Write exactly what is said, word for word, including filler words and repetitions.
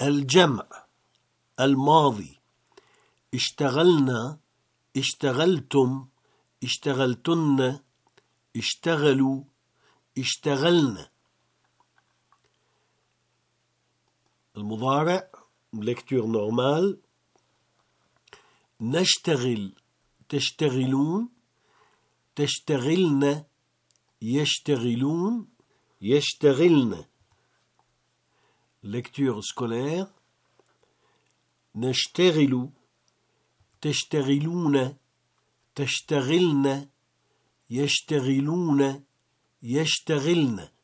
الجمع الماضي اشتغلنا، اشتغلتم، اشتغلتن، اشتغلوا، اشتغلنا. المضارع lecture normale. نشتغل، تشتغلون، تشتغلن، يشتغلون، يشتغلن. lecture scolaire. نشتغل، تشتغلون، تشتغلن، يشتغلون، يشتغلن.